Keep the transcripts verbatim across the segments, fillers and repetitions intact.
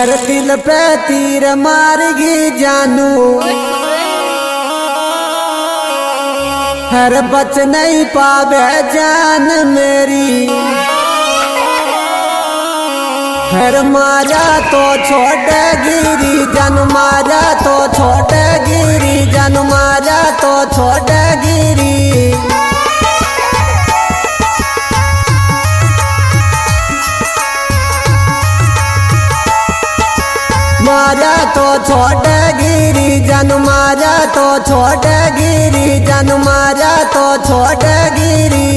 हर दिल पे तीर मारगी जानू, हर बच नहीं पावे जान मेरी। हर मारा तो छोड़ गिरी जन, मारा तो छोड़ गिरी जन, मारा तो छोड़ गिरी। मारा तो छोड़ गिरी जन, मारा तो छोड़ गिरी जन, मारा तो छोड़ गिरी।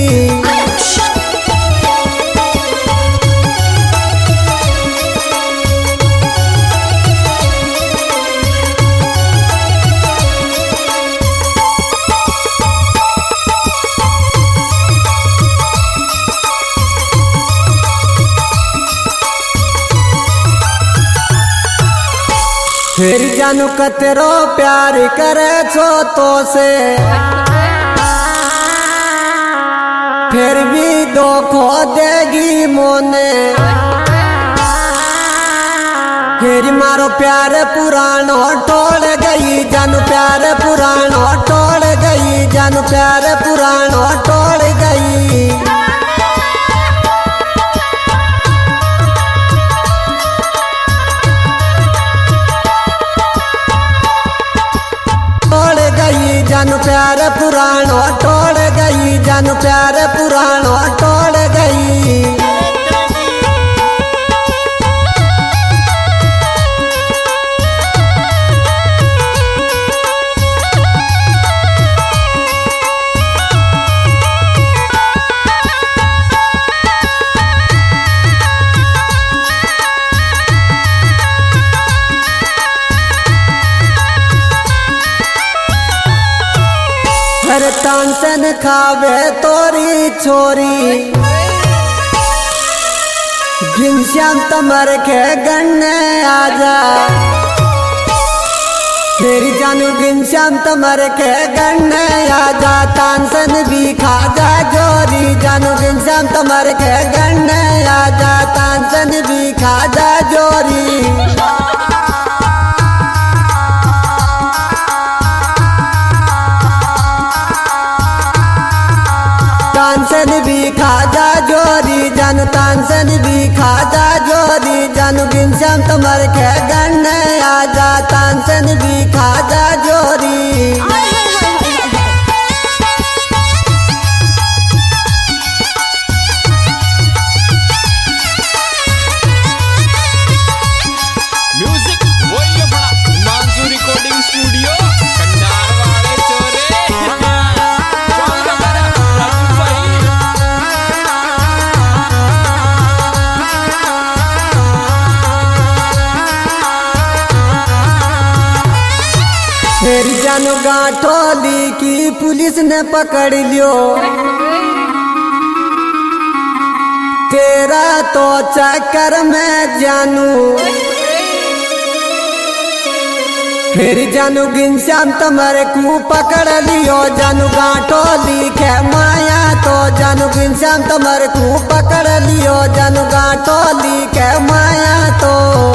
फिर जानू कतरो प्यार करे छो तो से, फिर भी धोखो देगी मोने। फिर मारो प्यार पुरानो टोल गई जानू, प्यार पुरानो टोल गई जानू, प्यार पुरानो टोल गई। जानू प्यार पुरानो टोल गई जानू, प्यार पुरानो टोल गई। हर तानसन खावे तोरी छोरी, घिनश्याम तमर के गन्ने आजा। फिर जानू घिनश्याम तमर के गन्ने आजा, तानसन भी खाजा जोरी जानू, घिनश्याम तमर के गन्ने आजा, तानसन भी खाजा जोरी। तानसन भी खाजा जोरी जानू, तानसन भी खाजा जोरी जानू, घिनश्याम तमर के गन्ने आजा, तानसन भी खाजा जोरी। म्यूजिक वही अपना मानसू रिकॉर्डिंग स्टूडियो कंडार वाले चोरे। फिर जानू गांठोली की पुलिस ने पकड़ लियो, तेरा तो चक्कर में जानू। फिर जानू घिनश्याम तमर को पकड़ लियो जानू, गांठोली के माया तो जानू, घिनश्याम तमर को पकड़ लियो जानू, गांठोली के माया तो।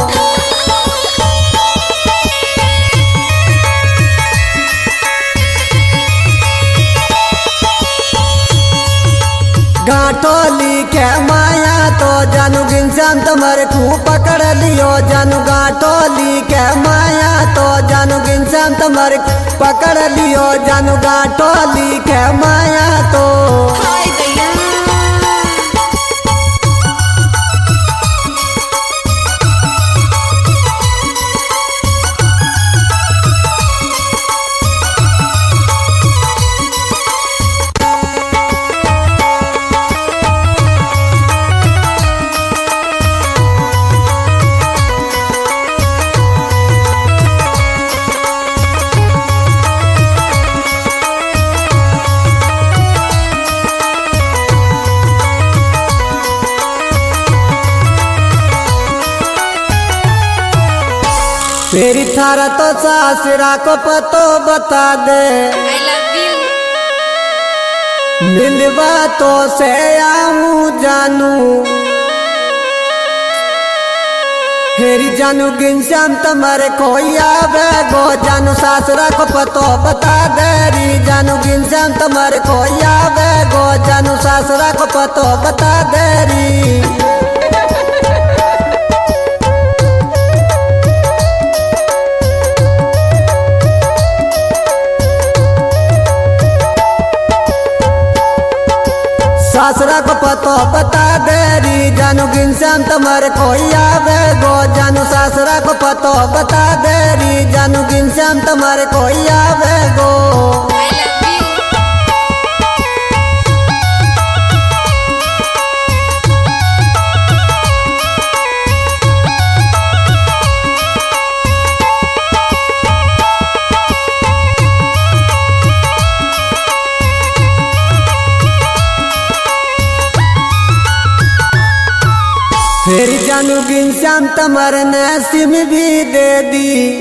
गांठोली के माया तो जानू, घिनश्याम तमर को पकड़ लियो जानू, गांठोली के माया तो जानू, घिनश्याम तमर पकड़ लियो जानू, गांठोली के माया तो। तेरी थारा तो सासरा को पतो बता दे, I love you। मिलवा तो से आऊं जानू, फेरी जानू गिनश्याम तुम्हारे कोई आवे गो जानू सासरा को पतो बता देरी जानू गिनश्याम तुम्हारे कोई आवे गो जानू सासरा को पतो बता देरी। सासरा को पतो बता देरी जानू गिनश्याम तुम्हारे कोई आवे गो जानू सासरा को पतो बता देरी जानू गिनश्याम तुम्हारे कोई आवे गो। फिर जानू गिनश्याम तुम्हारे ने सिम भी दे दी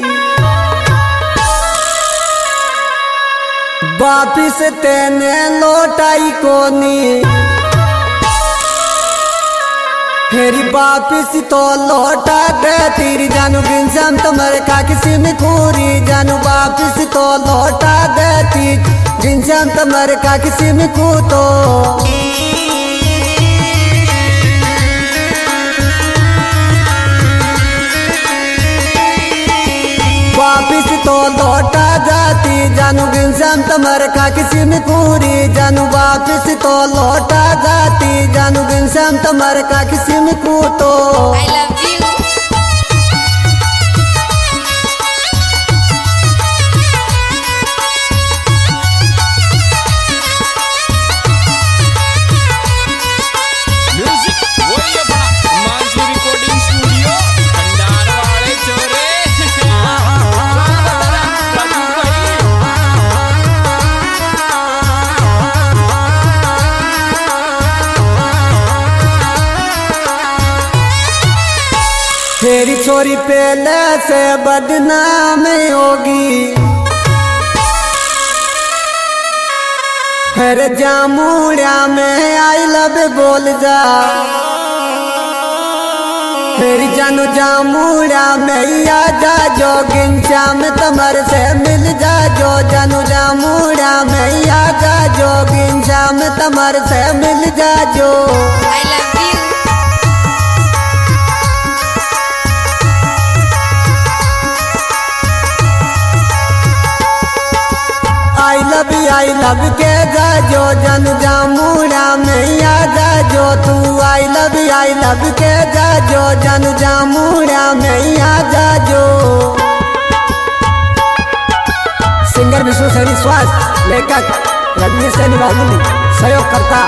वापिस तेने लौटाई कोनी फेरी वापिस तो लौटा दे तेरी जानू गिनश्याम तुम्हारे का किसी में खूरी जानू वापिस तो लौटा देती गिनश्याम तुम्हारे का किसी में कूतो। वापिस तो लौटा जाती जानू गिनश्याम तुम्हारे का किसी में पूरी जानू वापिस तो लौटा जाती जानू गिनश्याम तुम्हारे का किसी में कूतो। तेरी छोरी पहले से बदनाम होगी हर जामुड़िया में आई लव बोल जा तेरी जानू जामुड़िया में आ जा जो गिनश्याम तुम्हारे से मिल जा जो जानू जामुड़िया में आ जा जो गिनश्याम तुम्हारे से मिल जा जो। आई लव आई लव के जा जो जानू जामुड़िया में आ जा जो तू आई लव आई लव के जा जो जानू जामुड़िया में आ जा जो। सिंगर विश्व सैनी स्वास्थ्य लेखक रजनीश सैनी बाहुली सहयोग करता